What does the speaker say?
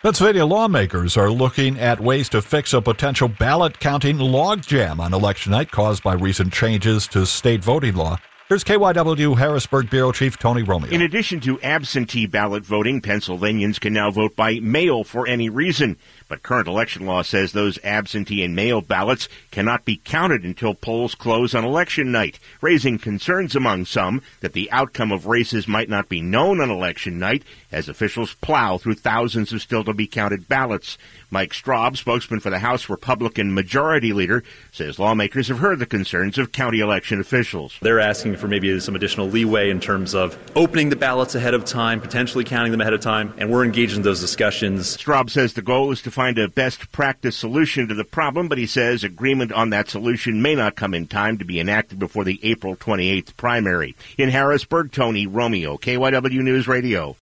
Pennsylvania lawmakers are looking at ways to fix a potential ballot counting logjam on election night caused by recent changes to state voting law. Here's KYW Harrisburg Bureau Chief Tony Romeo. In addition to absentee ballot voting, Pennsylvanians can now vote by mail for any reason. But current election law says those absentee and mail ballots cannot be counted until polls close on election night, raising concerns among some that the outcome of races might not be known on election night as officials plow through thousands of still-to-be-counted ballots. Mike Straub, spokesman for the House Republican Majority Leader, says lawmakers have heard the concerns of county election officials. They're asking for maybe some additional leeway in terms of opening the ballots ahead of time, potentially counting them ahead of time, and we're engaged in those discussions. Straub says the goal is to find a best practice solution to the problem, but he says agreement on that solution may not come in time to be enacted before the April 28th primary. In Harrisburg, Tony Romeo, KYW News Radio.